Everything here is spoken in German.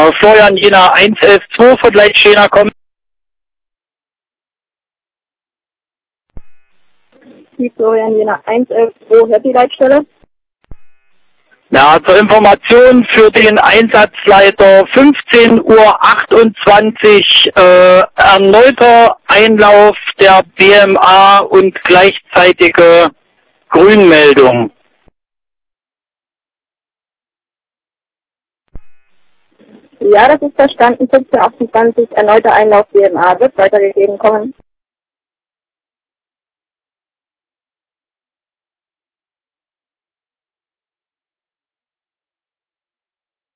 Florian Jena 112 von Leitsteiner kommen. Die Florian Jena 112, hört die Leitstelle? Ja, zur Information für den Einsatzleiter 15:28 Uhr erneuter Einlauf der BMA und gleichzeitige Grünmeldung. Ja, das ist verstanden. 15:28 erneuter Einlauf BMA wird weitergegeben kommen.